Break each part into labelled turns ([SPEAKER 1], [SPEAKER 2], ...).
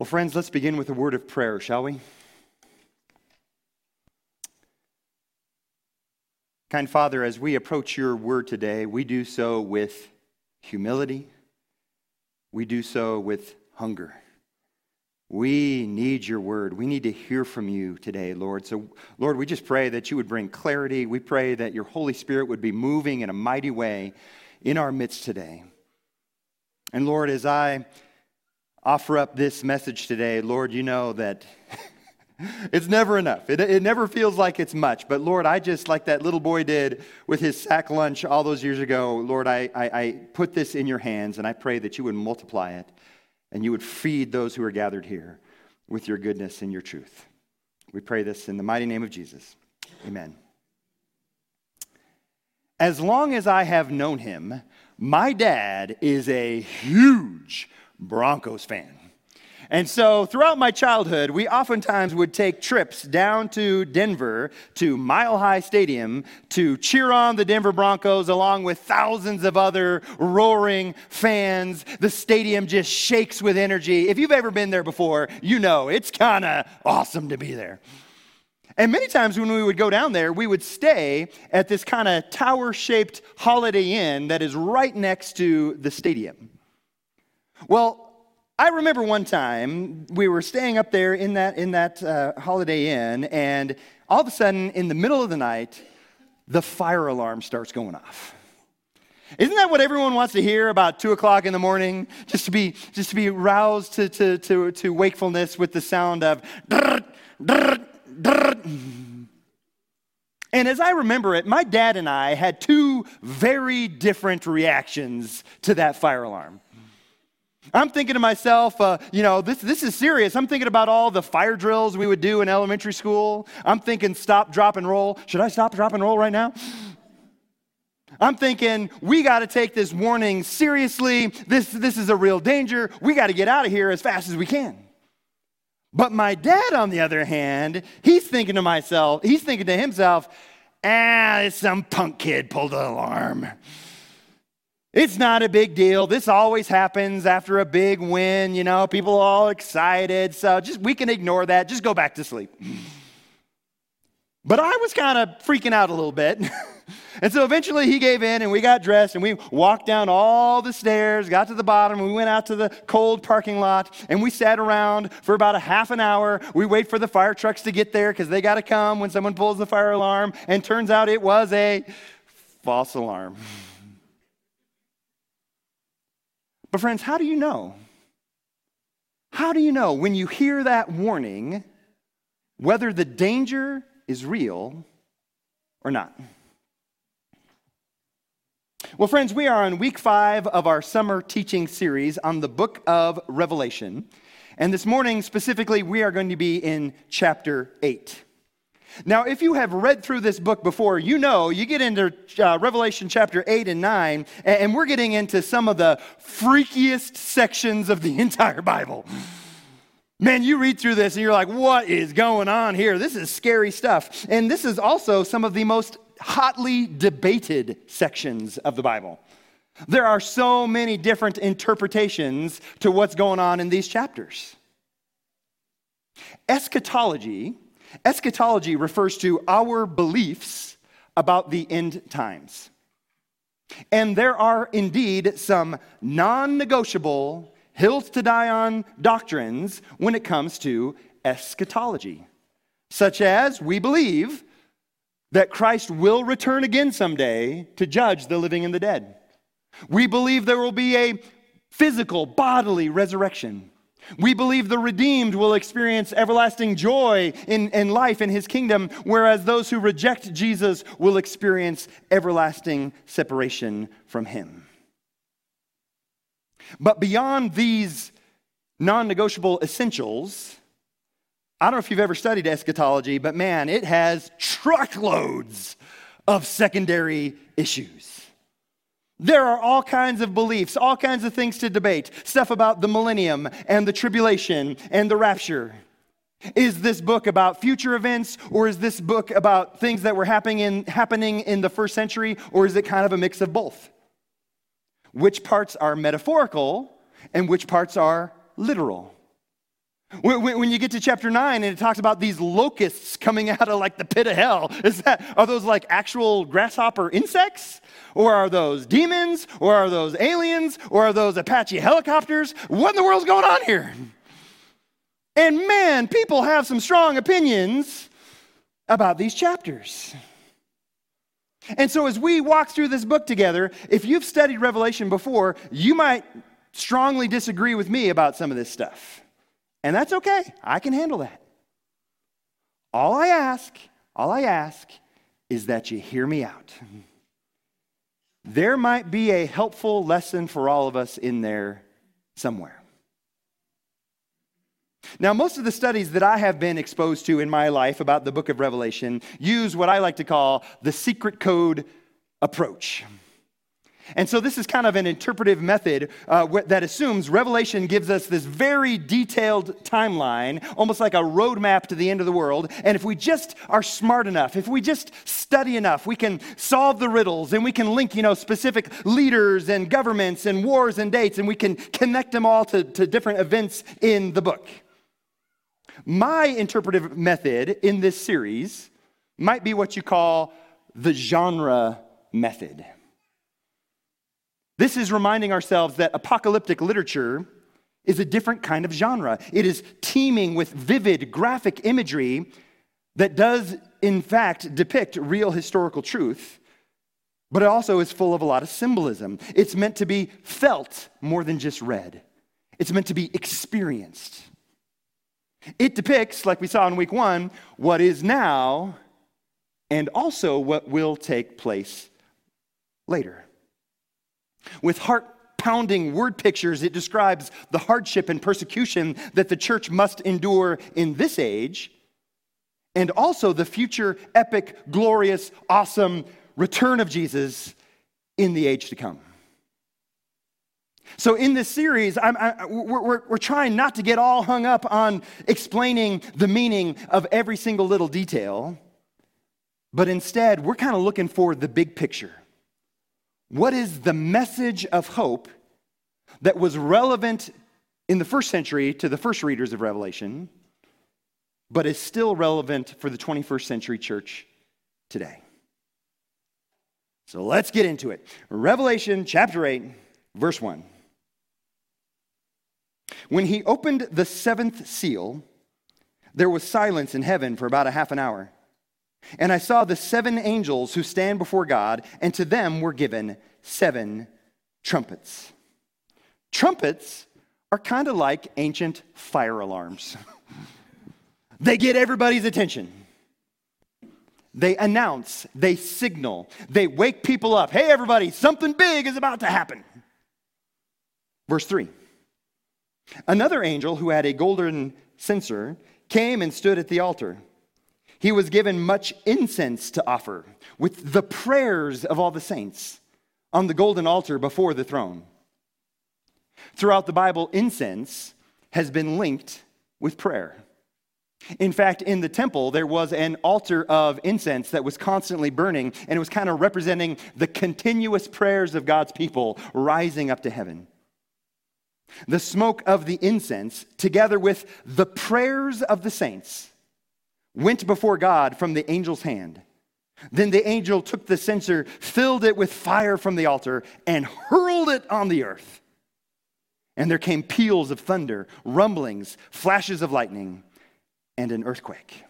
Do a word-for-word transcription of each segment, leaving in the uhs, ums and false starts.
[SPEAKER 1] Well, friends, let's begin with a word of prayer, shall we? Kind Father, as we approach your word today, we do so with humility. We do so with hunger. We need your word. We need to hear from you today, Lord. So, Lord, we just pray that you would bring clarity. We pray that your Holy Spirit would be moving in a mighty way in our midst today. And Lord, as I offer up this message today, Lord, you know that it's never enough. It, it never feels like it's much. But Lord, I just, like that little boy did with his sack lunch all those years ago, Lord, I, I, I put this in your hands, and I pray that you would multiply it, and you would feed those who are gathered here with your goodness and your truth. We pray this in the mighty name of Jesus. Amen. As long as I have known him, my dad is a huge Broncos fan. And so throughout my childhood, we oftentimes would take trips down to Denver to Mile High Stadium to cheer on the Denver Broncos along with thousands of other roaring fans. The stadium just shakes with energy. If you've ever been there before, you know it's kind of awesome to be there. And many times when we would go down there, we would stay at this kind of tower-shaped Holiday Inn that is right next to the stadium. Well, I remember one time we were staying up there in that in that uh, Holiday Inn, and all of a sudden, in the middle of the night, the fire alarm starts going off. Isn't that what everyone wants to hear about two o'clock in the morning? Just to be just to be roused to to to, to wakefulness with the sound of drrrt, drrrt, drrrt. And as I remember it, my dad and I had two very different reactions to that fire alarm. I'm thinking to myself, uh, you know, this this is serious. I'm thinking about all the fire drills we would do in elementary school. I'm thinking stop, drop, and roll. Should I stop, drop, and roll right now? I'm thinking we got to take this warning seriously. This, this is a real danger. We got to get out of here as fast as we can. But my dad, on the other hand, he's thinking to myself, he's thinking to himself, ah, some punk kid pulled an alarm. It's not a big deal. This always happens after a big win, you know, people are all excited. So just we can ignore that. Just go back to sleep. But I was kind of freaking out a little bit. And so eventually he gave in and we got dressed and we walked down all the stairs, got to the bottom, and we went out to the cold parking lot and we sat around for about a half an hour. We wait for the fire trucks to get there because they got to come when someone pulls the fire alarm. And turns out it was a false alarm. But friends, how do you know? How do you know when you hear that warning whether the danger is real or not? Well, friends, we are on week five of our summer teaching series on the book of Revelation. And this morning, specifically, we are going to be in chapter eight. Now, if you have read through this book before, you know you get into uh, Revelation chapter eight and nine, and, and we're getting into some of the freakiest sections of the entire Bible. Man, you read through this and you're like, what is going on here? This is scary stuff. And this is also some of the most hotly debated sections of the Bible. There are so many different interpretations to what's going on in these chapters. Eschatology Eschatology refers to our beliefs about the end times. And there are indeed some non-negotiable, hills to die on doctrines when it comes to eschatology. Such as we believe that Christ will return again someday to judge the living and the dead. We believe there will be a physical, bodily resurrection. We believe the redeemed will experience everlasting joy in, in life in his kingdom, whereas those who reject Jesus will experience everlasting separation from him. But beyond these non-negotiable essentials, I don't know if you've ever studied eschatology, but man, it has truckloads of secondary issues. There are all kinds of beliefs, all kinds of things to debate. Stuff about the millennium and the tribulation and the rapture. Is this book about future events, or is this book about things that were happening in, happening in the first century, or is it kind of a mix of both? Which parts are metaphorical and which parts are literal? When, when when you get to chapter nine and it talks about these locusts coming out of like the pit of hell, is that, are those like actual grasshopper insects? Or are those demons? Or are those aliens? Or are those Apache helicopters? What in the world's going on here? And man, people have some strong opinions about these chapters. And so as we walk through this book together, if you've studied Revelation before, you might strongly disagree with me about some of this stuff. And that's okay. I can handle that. All I ask, all I ask is that you hear me out. There might be a helpful lesson for all of us in there somewhere. Now, most of the studies that I have been exposed to in my life about the book of Revelation use what I like to call the secret code approach. And so this is kind of an interpretive method uh, that assumes Revelation gives us this very detailed timeline, almost like a roadmap to the end of the world. And if we just are smart enough, if we just study enough, we can solve the riddles and we can link, you know, specific leaders and governments and wars and dates, and we can connect them all to, to different events in the book. My interpretive method in this series might be what you call the genre method. This is reminding ourselves that apocalyptic literature is a different kind of genre. It is teeming with vivid graphic imagery that does, in fact, depict real historical truth, but it also is full of a lot of symbolism. It's meant to be felt more than just read. It's meant to be experienced. It depicts, like we saw in week one, what is now and also what will take place later. With heart-pounding word pictures, it describes the hardship and persecution that the church must endure in this age, and also the future epic, glorious, awesome return of Jesus in the age to come. So in this series, I'm, I, we're, we're, we're trying not to get all hung up on explaining the meaning of every single little detail, but instead, we're kind of looking for the big picture. What is the message of hope that was relevant in the first century to the first readers of Revelation, but is still relevant for the twenty-first century church today? So let's get into it. Revelation chapter eight, verse one. When he opened the seventh seal, there was silence in heaven for about a half an hour. And I saw the seven angels who stand before God, and to them were given seven trumpets. Trumpets are kind of like ancient fire alarms. They get everybody's attention. They announce, they signal, they wake people up. Hey, everybody, something big is about to happen. Verse three. Another angel who had a golden censer came and stood at the altar. He was given much incense to offer with the prayers of all the saints on the golden altar before the throne. Throughout the Bible, incense has been linked with prayer. In fact, in the temple, there was an altar of incense that was constantly burning, and it was kind of representing the continuous prayers of God's people rising up to heaven. The smoke of the incense, together with the prayers of the saints, went before God from the angel's hand. Then the angel took the censer, filled it with fire from the altar, and hurled it on the earth. And there came peals of thunder, rumblings, flashes of lightning, and an earthquake.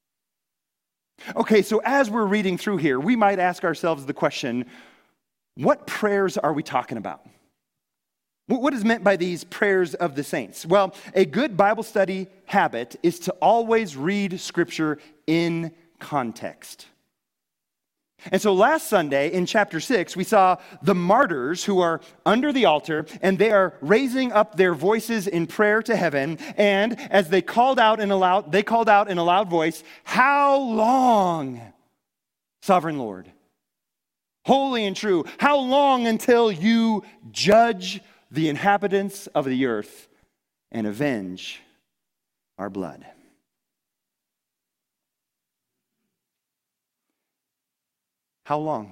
[SPEAKER 1] Okay, so as we're reading through here, we might ask ourselves the question, what prayers are we talking about? What is meant by these prayers of the saints? Well, a good Bible study habit is to always read Scripture in context. And so last Sunday in chapter six, we saw the martyrs who are under the altar, and they are raising up their voices in prayer to heaven. And as they called out in a loud, they called out in a loud voice, "How long, Sovereign Lord, holy and true, how long until you judge the inhabitants of the earth and avenge our blood?" How long?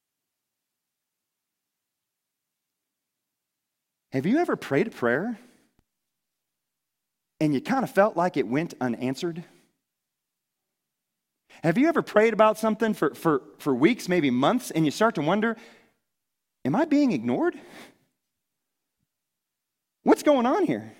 [SPEAKER 1] Have you ever prayed a prayer and you kind of felt like it went unanswered? Have you ever prayed about something for, for, for weeks, maybe months, and you start to wonder, am I being ignored? What's going on here?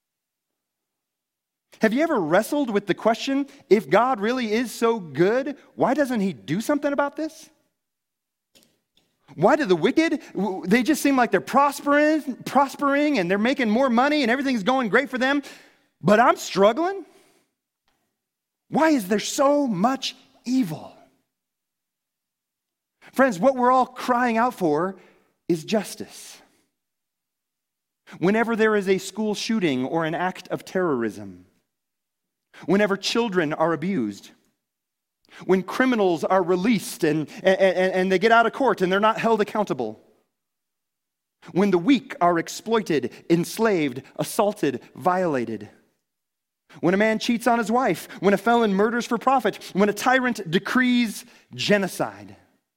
[SPEAKER 1] Have you ever wrestled with the question, if God really is so good, why doesn't he do something about this? Why do the wicked, they just seem like they're prospering, prospering and they're making more money and everything's going great for them, but I'm struggling? Why is there so much evil? Friends, what we're all crying out for is justice. Whenever there is a school shooting or an act of terrorism, whenever children are abused, when criminals are released and, and, and they get out of court and they're not held accountable, when the weak are exploited, enslaved, assaulted, violated, when a man cheats on his wife, when a felon murders for profit, when a tyrant decrees genocide.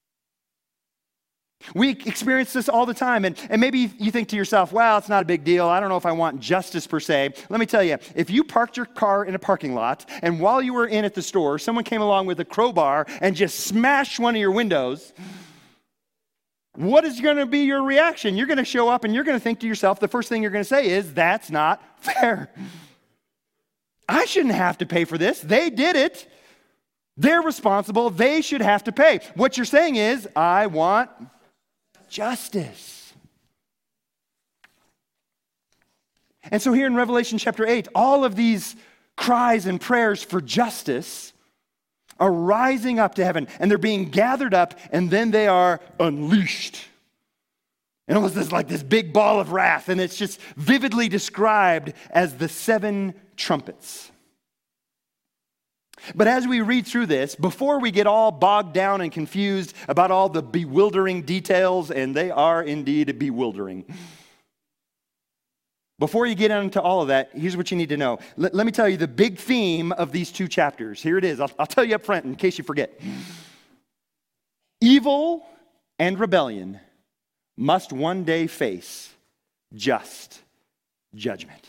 [SPEAKER 1] We experience this all the time, and, and maybe you think to yourself, well, it's not a big deal. I don't know if I want justice per se. Let me tell you, if you parked your car in a parking lot, and while you were in at the store, someone came along with a crowbar and just smashed one of your windows, what is going to be your reaction? You're going to show up and you're going to think to yourself, the first thing you're going to say is, that's not fair. I shouldn't have to pay for this. They did it. They're responsible. They should have to pay. What you're saying is, I want justice. And so here in Revelation chapter eight, all of these cries and prayers for justice are rising up to heaven, and they're being gathered up, and then they are unleashed. And almost this like this big ball of wrath, and it's just vividly described as the seven trumpets. But as we read through this, before we get all bogged down and confused about all the bewildering details, and they are indeed bewildering, before you get into all of that, here's what you need to know. Let, let me tell you the big theme of these two chapters. Here it is. I'll, I'll tell you up front in case you forget. Evil and rebellion must one day face just judgment.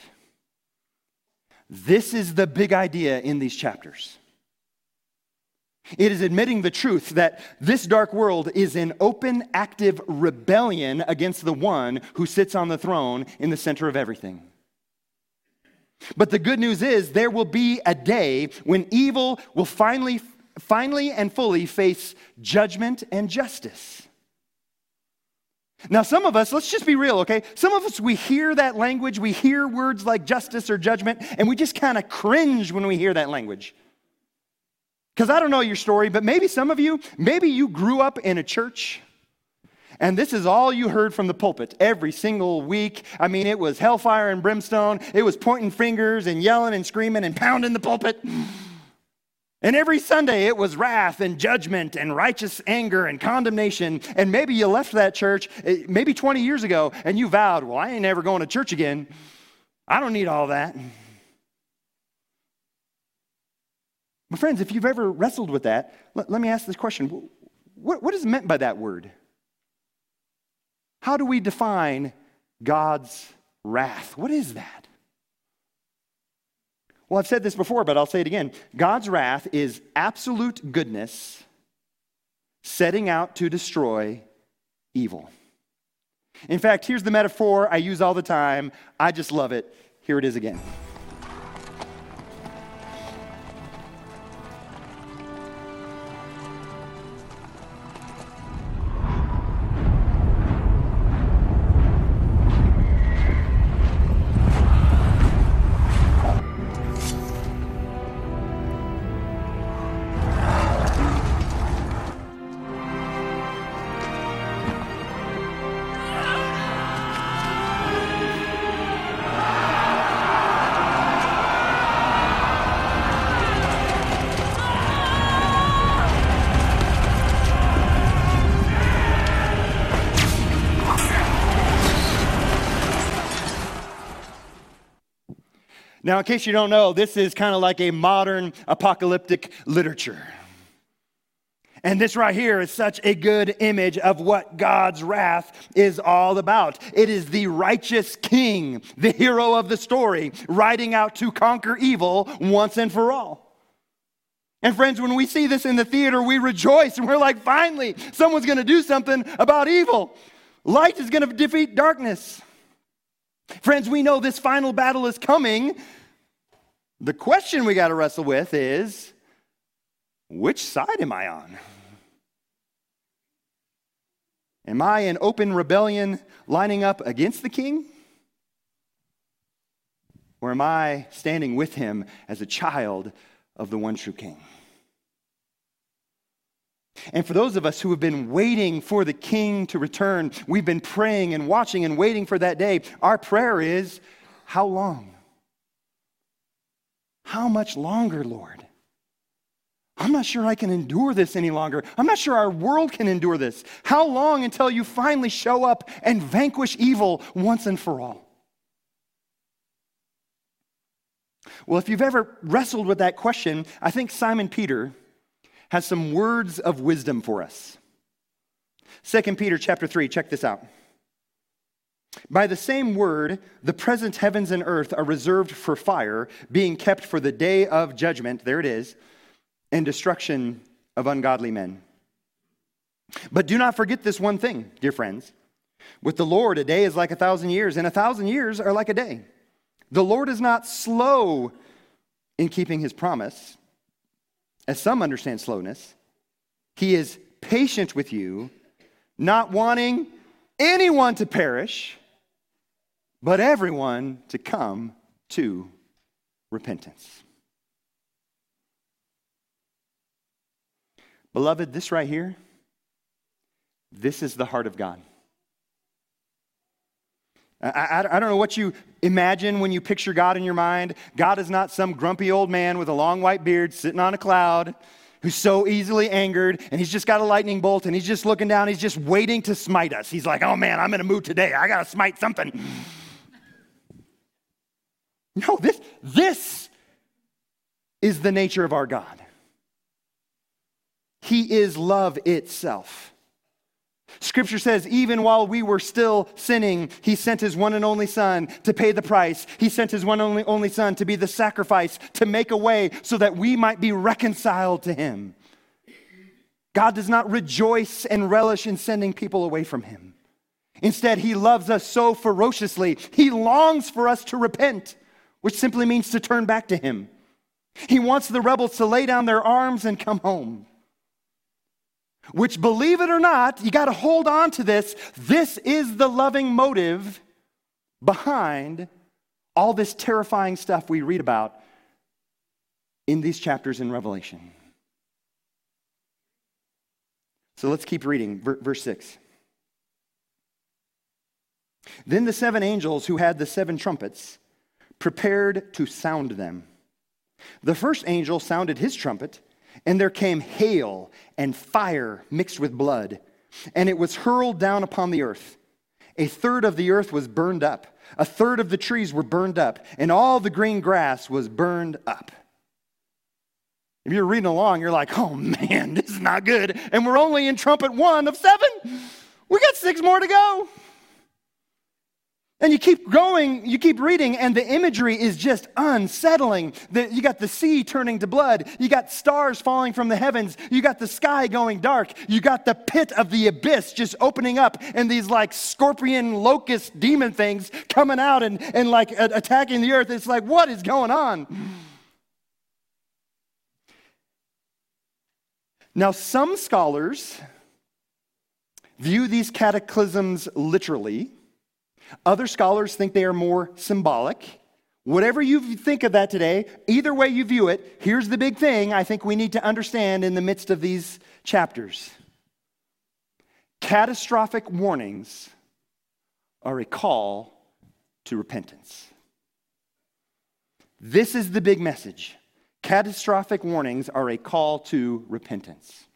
[SPEAKER 1] This is the big idea in these chapters. It is admitting the truth that this dark world is in open, active rebellion against the one who sits on the throne in the center of everything. But the good news is there will be a day when evil will finally, finally and fully face judgment and justice. Now, some of us, let's just be real, okay? Some of us, we hear that language, we hear words like justice or judgment, and we just kind of cringe when we hear that language. Because I don't know your story, but maybe some of you, maybe you grew up in a church, and this is all you heard from the pulpit every single week. I mean, it was hellfire and brimstone. It was pointing fingers and yelling and screaming and pounding the pulpit. And every Sunday, it was wrath and judgment and righteous anger and condemnation. And maybe you left that church maybe twenty years ago, and you vowed, well, I ain't never going to church again. I don't need all that. But friends, if you've ever wrestled with that, let, let me ask this question. What, what is meant by that word? How do we define God's wrath? What is that? Well, I've said this before, but I'll say it again. God's wrath is absolute goodness setting out to destroy evil. In fact, here's the metaphor I use all the time. I just love it. Here it is again. Now, in case you don't know, this is kind of like a modern apocalyptic literature. And this right here is such a good image of what God's wrath is all about. It is the righteous king, the hero of the story, riding out to conquer evil once and for all. And friends, when we see this in the theater, we rejoice and we're like, finally, someone's going to do something about evil. Light is going to defeat darkness. Friends, we know this final battle is coming. The question we got to wrestle with is, which side am I on? Am I in open rebellion lining up against the king? Or am I standing with him as a child of the one true king? And for those of us who have been waiting for the king to return, we've been praying and watching and waiting for that day. Our prayer is, how long? How much longer, Lord? I'm not sure I can endure this any longer. I'm not sure our world can endure this. How long until you finally show up and vanquish evil once and for all? Well, if you've ever wrestled with that question, I think Simon Peter has some words of wisdom for us. Second Peter chapter three, check this out. By the same word, the present heavens and earth are reserved for fire, being kept for the day of judgment, there it is, and destruction of ungodly men. But do not forget this one thing, dear friends. With the Lord, a day is like a thousand years, and a thousand years are like a day. The Lord is not slow in keeping his promise, as some understand slowness. He is patient with you, not wanting anyone to perish, but everyone to come to repentance. Beloved, this right here, this is the heart of God. I, I, I don't know what you imagine when you picture God in your mind. God is not some grumpy old man with a long white beard sitting on a cloud who's so easily angered, and he's just got a lightning bolt, and he's just looking down, he's just waiting to smite us. He's like, oh man, I'm in a mood today. I got to smite something. No, this, this is the nature of our God. He is love itself. Scripture says, even while we were still sinning, he sent his one and only son to pay the price. He sent his one and only, only son to be the sacrifice, to make a way so that we might be reconciled to him. God does not rejoice and relish in sending people away from him. Instead, he loves us so ferociously. He longs for us to repent, which simply means to turn back to him. He wants the rebels to lay down their arms and come home. Which, believe it or not, you got to hold on to this. This is the loving motive behind all this terrifying stuff we read about in these chapters in Revelation. So let's keep reading. Verse six. Then the seven angels who had the seven trumpets prepared to sound them. The first angel sounded his trumpet, and there came hail and fire mixed with blood, and it was hurled down upon the earth. A third of the earth was burned up. A third of the trees were burned up, and all the green grass was burned up. If you're reading along, you're like, oh man, this is not good. And we're only in trumpet one of seven. We got six more to go. And you keep going, you keep reading, and the imagery is just unsettling. The, you got the sea turning to blood. You got stars falling from the heavens. You got the sky going dark. You got the pit of the abyss just opening up, and these like scorpion, locust, demon things coming out and, and like attacking the earth. It's like, what is going on? Now, some scholars view these cataclysms literally. Other scholars think they are more symbolic. Whatever you think of that today, either way you view it, here's the big thing I think we need to understand in the midst of these chapters. Catastrophic warnings are a call to repentance. This is the big message. Catastrophic warnings are a call to repentance.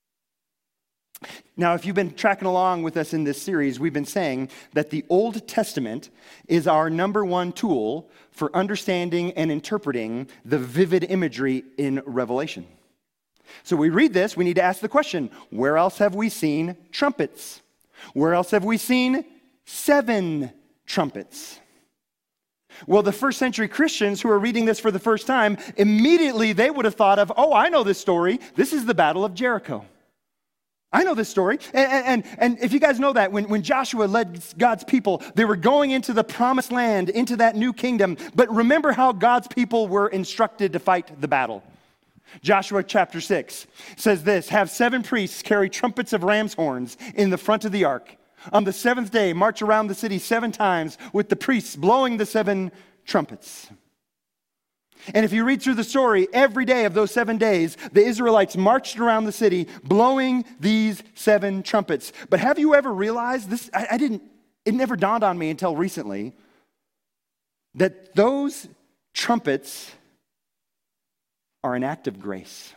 [SPEAKER 1] Now, if you've been tracking along with us in this series, we've been saying that the Old Testament is our number one tool for understanding and interpreting the vivid imagery in Revelation. So we read this, we need to ask the question, where else have we seen trumpets? Where else have we seen seven trumpets? Well, the first century Christians who are reading this for the first time, immediately they would have thought of, oh, I know this story. This is the Battle of Jericho. I know this story. And, and, and if you guys know that, when, when Joshua led God's people, they were going into the promised land, into that new kingdom. But remember how God's people were instructed to fight the battle. Joshua chapter six says this, have seven priests carry trumpets of ram's horns in the front of the ark. On the seventh day, march around the city seven times with the priests blowing the seven trumpets. And if you read through the story, every day of those seven days, the Israelites marched around the city blowing these seven trumpets. But have you ever realized this? I, I didn't, it never dawned on me until recently that those trumpets are an act of grace.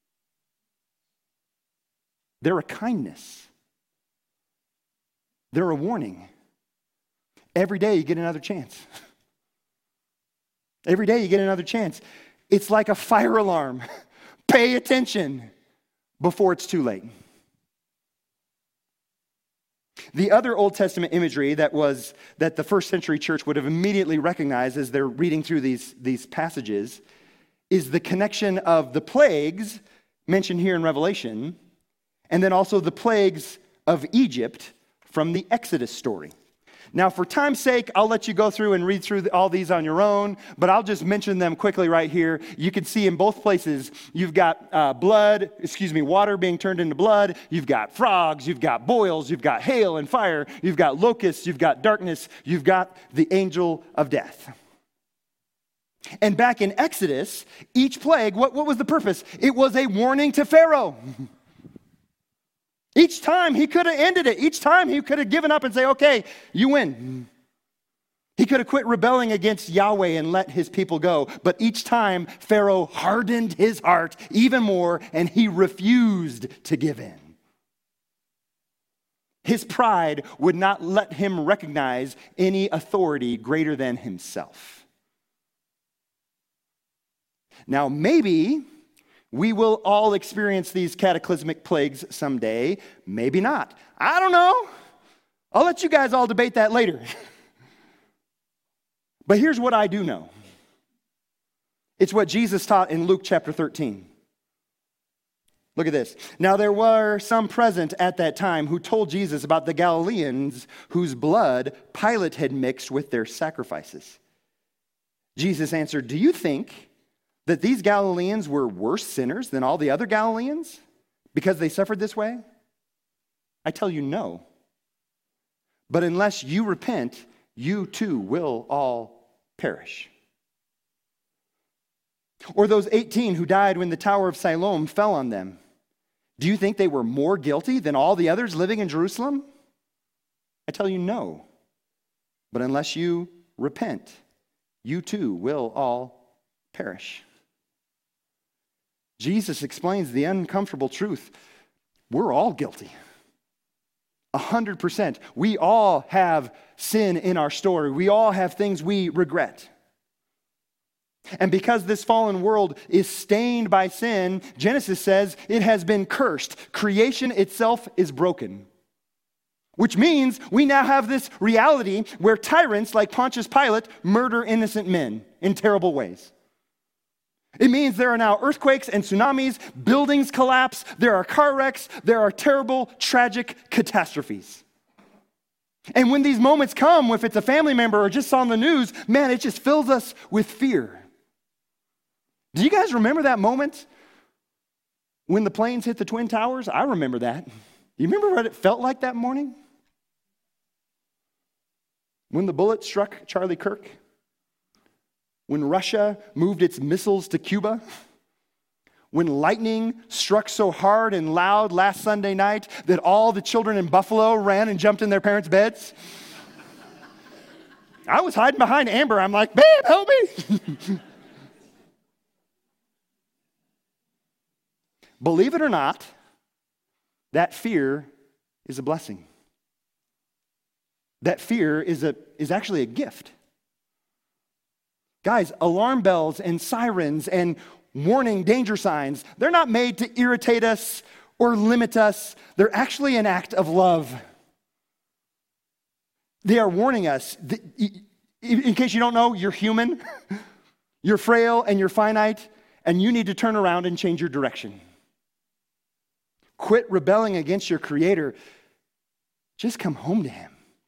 [SPEAKER 1] They're a kindness. They're a warning. Every day you get another chance. Every day you get another chance. It's like a fire alarm. Pay attention before it's too late. The other Old Testament imagery that was that the first century church would have immediately recognized as they're reading through these, these passages is the connection of the plagues mentioned here in Revelation, and then also the plagues of Egypt from the Exodus story. Now, for time's sake, I'll let you go through and read through all these on your own, but I'll just mention them quickly right here. You can see in both places, you've got uh, blood, excuse me, water being turned into blood. You've got frogs, you've got boils, you've got hail and fire, you've got locusts, you've got darkness, you've got the angel of death. And back in Exodus, each plague, what, what was the purpose? It was a warning to Pharaoh. Each time he could have ended it. Each time he could have given up and say, okay, you win. He could have quit rebelling against Yahweh and let his people go. But each time Pharaoh hardened his heart even more and he refused to give in. His pride would not let him recognize any authority greater than himself. Now, maybe we will all experience these cataclysmic plagues someday. Maybe not. I don't know. I'll let you guys all debate that later. But here's what I do know. It's what Jesus taught in Luke chapter thirteen. Look at this. Now there were some present at that time who told Jesus about the Galileans whose blood Pilate had mixed with their sacrifices. Jesus answered, do you think that these Galileans were worse sinners than all the other Galileans because they suffered this way? I tell you, no. But unless you repent, you too will all perish. Or those eighteen who died when the Tower of Siloam fell on them. Do you think they were more guilty than all the others living in Jerusalem? I tell you, no. But unless you repent, you too will all perish. Jesus explains the uncomfortable truth. We're all guilty. A hundred percent. We all have sin in our story. We all have things we regret. And because this fallen world is stained by sin, Genesis says it has been cursed. Creation itself is broken. Which means we now have this reality where tyrants like Pontius Pilate murder innocent men in terrible ways. It means there are now earthquakes and tsunamis, buildings collapse, there are car wrecks, there are terrible, tragic catastrophes. And when these moments come, if it's a family member or just on the news, man, it just fills us with fear. Do you guys remember that moment when the planes hit the Twin Towers? I remember that. You remember what it felt like that morning? When the bullet struck Charlie Kirk? When Russia moved its missiles to Cuba? When lightning struck so hard and loud last Sunday night that all the children in Buffalo ran and jumped in their parents' beds? I was hiding behind Amber. I'm like, babe, help me. Believe it or not, that fear is a blessing. That fear is a is actually a gift. Guys, alarm bells and sirens and warning danger signs, they're not made to irritate us or limit us. They're actually an act of love. They are warning us. In case you don't know, you're human, you're frail, and you're finite, and you need to turn around and change your direction. Quit rebelling against your Creator. Just come home to Him.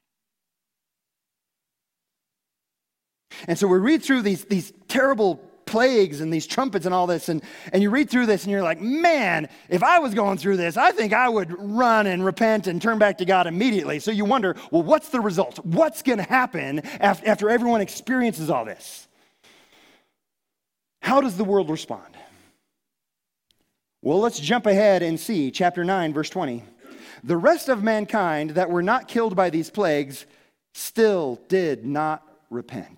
[SPEAKER 1] And so we read through these, these terrible plagues and these trumpets and all this, and, and you read through this and you're like, man, if I was going through this, I think I would run and repent and turn back to God immediately. So you wonder, well, what's the result? What's going to happen after, after everyone experiences all this? How does the world respond? Well, let's jump ahead and see chapter nine, verse twenty. The rest of mankind that were not killed by these plagues still did not repent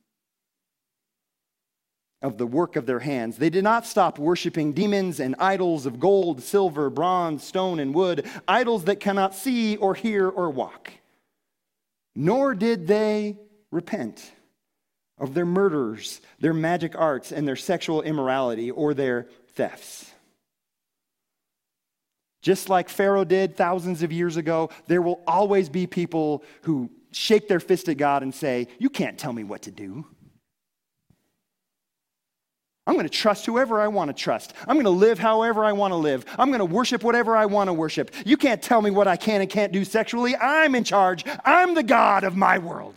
[SPEAKER 1] of the work of their hands. They did not stop worshiping demons and idols of gold, silver, bronze, stone, and wood, idols that cannot see or hear or walk. Nor did they repent of their murders, their magic arts, and their sexual immorality or their thefts. Just like Pharaoh did thousands of years ago, there will always be people who shake their fist at God and say, you can't tell me what to do. I'm going to trust whoever I want to trust. I'm going to live however I want to live. I'm going to worship whatever I want to worship. You can't tell me what I can and can't do sexually. I'm in charge. I'm the God of my world.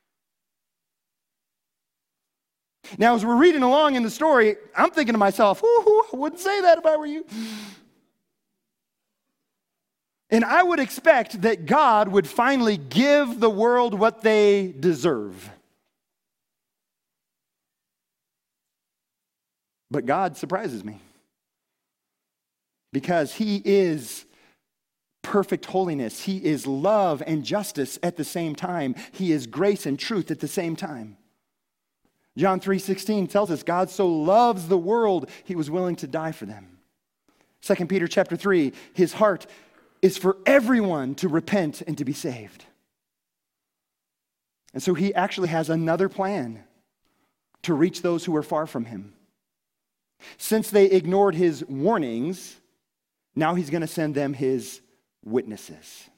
[SPEAKER 1] Now, as we're reading along in the story, I'm thinking to myself, ooh, I wouldn't say that if I were you. And I would expect that God would finally give the world what they deserve. But God surprises me because He is perfect holiness. He is love and justice at the same time. He is grace and truth at the same time. John three sixteen tells us God so loves the world, He was willing to die for them. Second Peter chapter three, His heart is for everyone to repent and to be saved. And so He actually has another plan to reach those who are far from Him. Since they ignored His warnings, now He's going to send them His witnesses.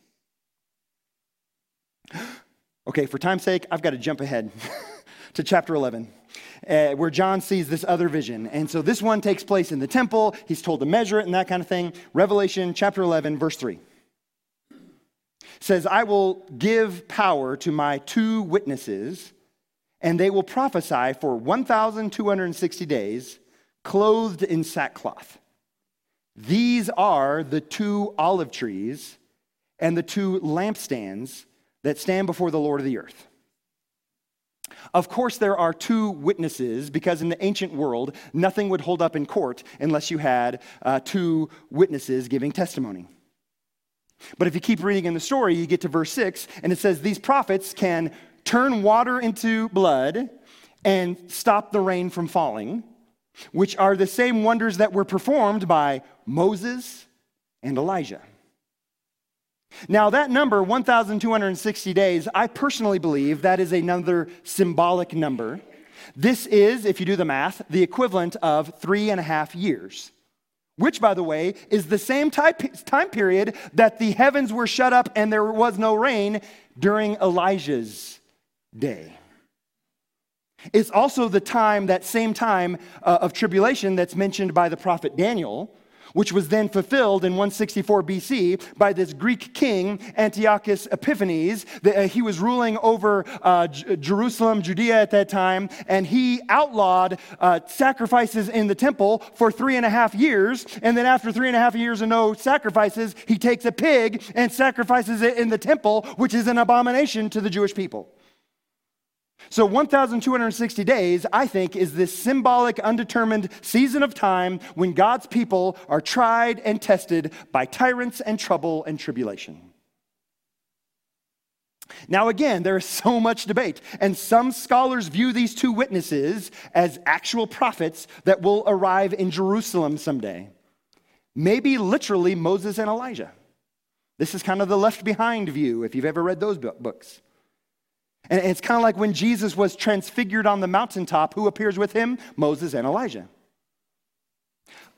[SPEAKER 1] Okay, for time's sake, I've got to jump ahead to chapter eleven, uh, where John sees this other vision. And so this one takes place in the temple. He's told to measure it and that kind of thing. Revelation chapter eleven, verse three says, I will give power to my two witnesses, and they will prophesy for one thousand two hundred sixty days, clothed in sackcloth. These are the two olive trees and the two lampstands that stand before the Lord of the earth. Of course, there are two witnesses because in the ancient world, nothing would hold up in court unless you had uh, two witnesses giving testimony. But if you keep reading in the story, you get to verse six, and it says, these prophets can turn water into blood and stop the rain from falling, which are the same wonders that were performed by Moses and Elijah. Now, that number, one thousand two hundred sixty days, I personally believe that is another symbolic number. This is, if you do the math, the equivalent of three and a half years, which, by the way, is the same time period that the heavens were shut up and there was no rain during Elijah's day. It's also the time, that same time uh, of tribulation that's mentioned by the prophet Daniel, which was then fulfilled in one sixty-four B C by this Greek king, Antiochus Epiphanes. The, uh, he was ruling over uh, J- Jerusalem, Judea at that time, and he outlawed uh, sacrifices in the temple for three and a half years. And then after three and a half years of no sacrifices, he takes a pig and sacrifices it in the temple, which is an abomination to the Jewish people. So one thousand two hundred sixty days, I think, is this symbolic, undetermined season of time when God's people are tried and tested by tyrants and trouble and tribulation. Now again, there is so much debate, and some scholars view these two witnesses as actual prophets that will arrive in Jerusalem someday. Maybe literally Moses and Elijah. This is kind of the Left Behind view, if you've ever read those books. And it's kind of like when Jesus was transfigured on the mountaintop, who appears with him? Moses and Elijah.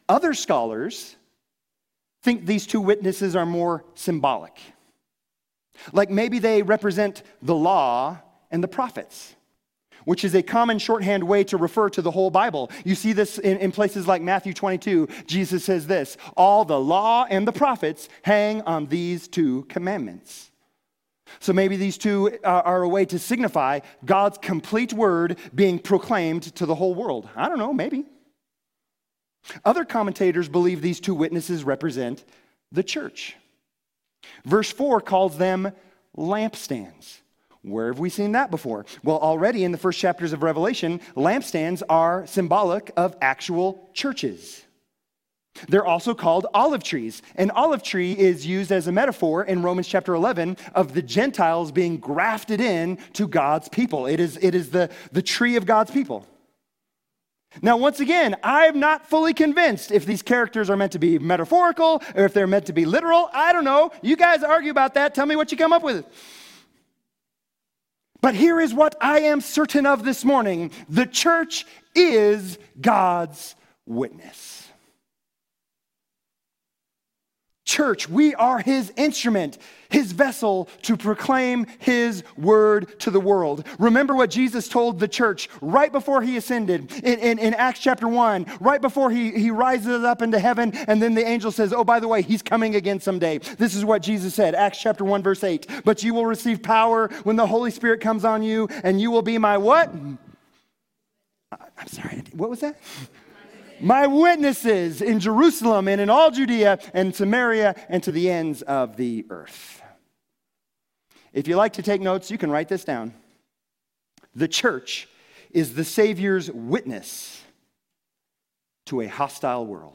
[SPEAKER 1] Other scholars think these two witnesses are more symbolic. Like maybe they represent the law and the prophets, which is a common shorthand way to refer to the whole Bible. You see this in, in places like Matthew twenty-two. Jesus says this, all the law and the prophets hang on these two commandments. So maybe these two are, are a way to signify God's complete word being proclaimed to the whole world. I don't know, maybe. Other commentators believe these two witnesses represent the church. Verse four calls them lampstands. Where have we seen that before? Well, already in the first chapters of Revelation, lampstands are symbolic of actual churches. They're also called olive trees. An olive tree is used as a metaphor in Romans chapter eleven of the Gentiles being grafted in to God's people. It is, it is the, the tree of God's people. Now, once again, I'm not fully convinced if these characters are meant to be metaphorical or if they're meant to be literal. I don't know. You guys argue about that. Tell me what you come up with. But here is what I am certain of this morning. The church is God's witness. Church, we are his instrument, his vessel to proclaim his word to the world. Remember what Jesus told the church right before he ascended in, in, in Acts chapter one, right before he, he rises up into heaven, and then the angel says, oh, by the way, he's coming again someday. This is what Jesus said, Acts chapter one, verse eight. But you will receive power when the Holy Spirit comes on you, and you will be my what? I'm sorry, what was that? My witnesses in Jerusalem and in all Judea and Samaria and to the ends of the earth. If you like to take notes, you can write this down. The church is the Savior's witness to a hostile world.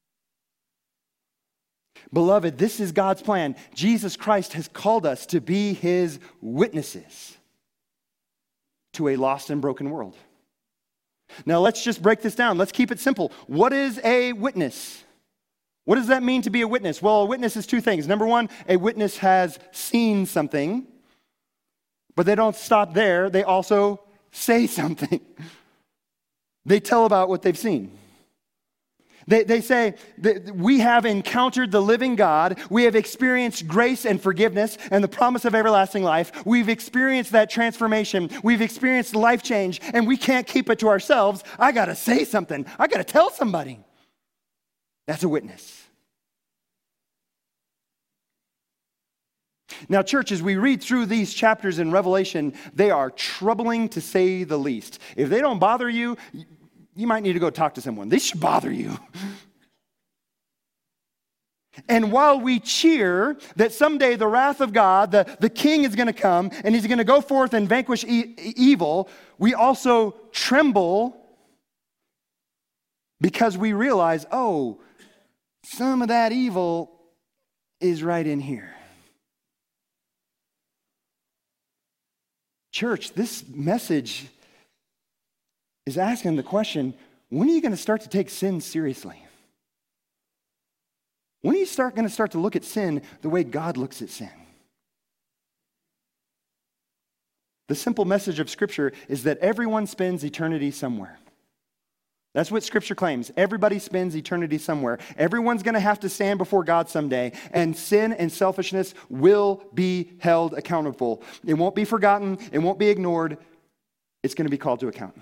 [SPEAKER 1] Beloved, this is God's plan. Jesus Christ has called us to be his witnesses to a lost and broken world. Now, let's just break this down. Let's keep it simple. What is a witness? What does that mean to be a witness? Well, a witness is two things. Number one, a witness has seen something, but they don't stop there. They also say something. They tell about what they've seen. They, they say that we have encountered the living God. We have experienced grace and forgiveness and the promise of everlasting life. We've experienced that transformation. We've experienced life change, and we can't keep it to ourselves. I got to say something. I got to tell somebody. That's a witness. Now, church, as we read through these chapters in Revelation, they are troubling to say the least. If they don't bother you, you might need to go talk to someone. They should bother you. And while we cheer that someday the wrath of God, the, the king is going to come, and he's going to go forth and vanquish e- evil, we also tremble because we realize, oh, some of that evil is right in here. Church, this message is asking the question, when are you going to start to take sin seriously? When are you start going to start to look at sin the way God looks at sin? The simple message of Scripture is that everyone spends eternity somewhere. That's what Scripture claims. Everybody spends eternity somewhere. Everyone's going to have to stand before God someday, and sin and selfishness will be held accountable. It won't be forgotten. It won't be ignored. It's going to be called to account.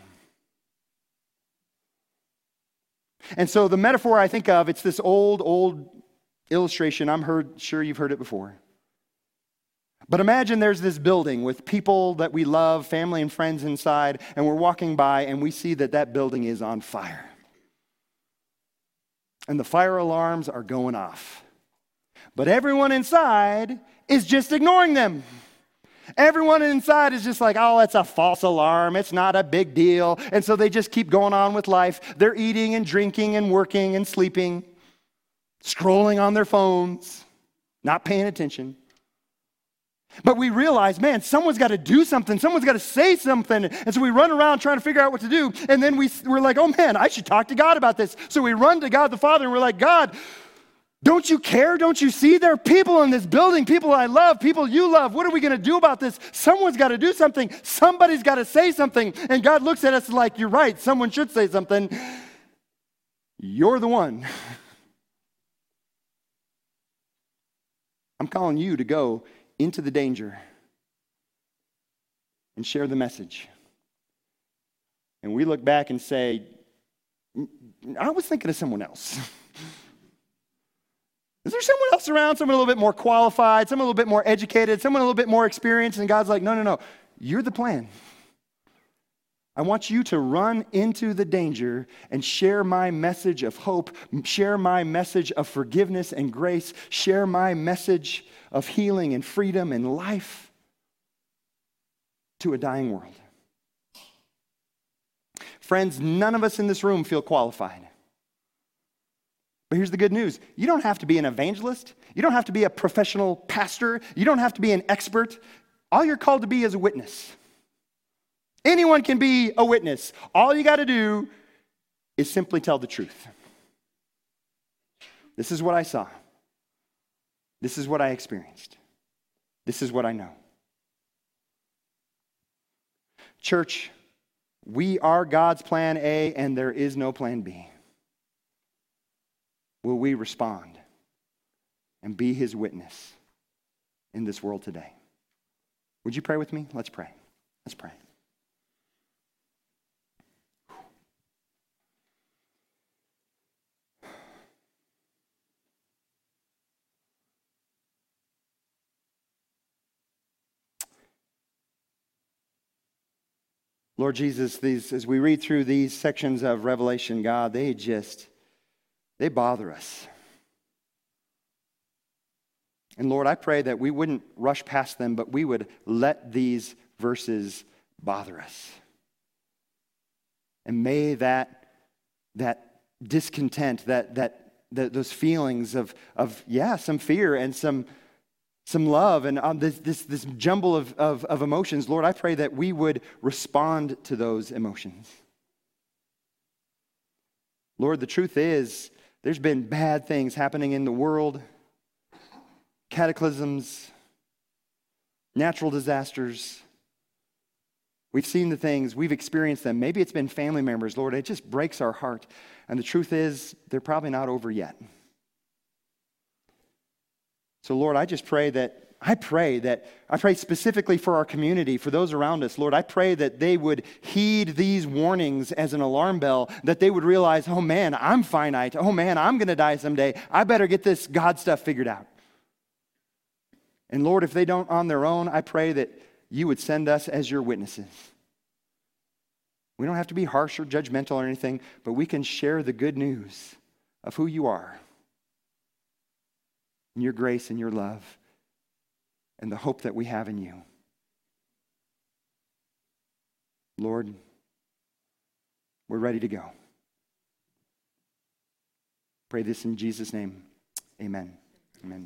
[SPEAKER 1] And so the metaphor I think of, it's this old, old illustration. I'm heard, sure you've heard it before. But imagine there's this building with people that we love, family and friends inside, and we're walking by and we see that that building is on fire. And the fire alarms are going off. But everyone inside is just ignoring them. Everyone inside is just like, oh, it's a false alarm. It's not a big deal. And so they just keep going on with life. They're eating and drinking and working and sleeping, scrolling on their phones, not paying attention. But we realize, man, someone's got to do something. Someone's got to say something. And so we run around trying to figure out what to do. And then we, we're like, oh, man, I should talk to God about this. So we run to God the Father and we're like, God, don't you care? Don't you see? There are people in this building, people I love, people you love. What are we going to do about this? Someone's got to do something. Somebody's got to say something. And God looks at us like, you're right. Someone should say something. You're the one. I'm calling you to go into the danger and share the message. And we look back and say, I was thinking of someone else. Is there someone else around, someone a little bit more qualified, someone a little bit more educated, someone a little bit more experienced? And God's like, no, no, no. You're the plan. I want you to run into the danger and share my message of hope, share my message of forgiveness and grace, share my message of healing and freedom and life to a dying world. Friends, none of us in this room feel qualified. But here's the good news. You don't have to be an evangelist. You don't have to be a professional pastor. You don't have to be an expert. All you're called to be is a witness. Anyone can be a witness. All you got to do is simply tell the truth. This is what I saw. This is what I experienced. This is what I know. Church, we are God's plan A, and there is no plan B. Will we respond and be his witness in this world today? Would you pray with me? Let's pray. Let's pray. Lord Jesus, these, as we read through these sections of Revelation, God, they just, they bother us. And Lord, I pray that we wouldn't rush past them, but we would let these verses bother us. And may that, that discontent, that, that, that those feelings of, of, yeah, some fear and some Some love and um, this, this, this jumble of, of, of emotions, Lord, I pray that we would respond to those emotions. Lord, the truth is, there's been bad things happening in the world, cataclysms, natural disasters. We've seen the things, we've experienced them. Maybe it's been family members, Lord, it just breaks our heart. And the truth is, they're probably not over yet. So Lord, I just pray that, I pray that, I pray specifically for our community, for those around us. Lord, I pray that they would heed these warnings as an alarm bell, that they would realize, oh man, I'm finite. Oh man, I'm going to die someday. I better get this God stuff figured out. And Lord, if they don't on their own, I pray that you would send us as your witnesses. We don't have to be harsh or judgmental or anything, but we can share the good news of who you are. And your grace and your love and the hope that we have in you. Lord, we're ready to go. Pray this in Jesus' name. Amen.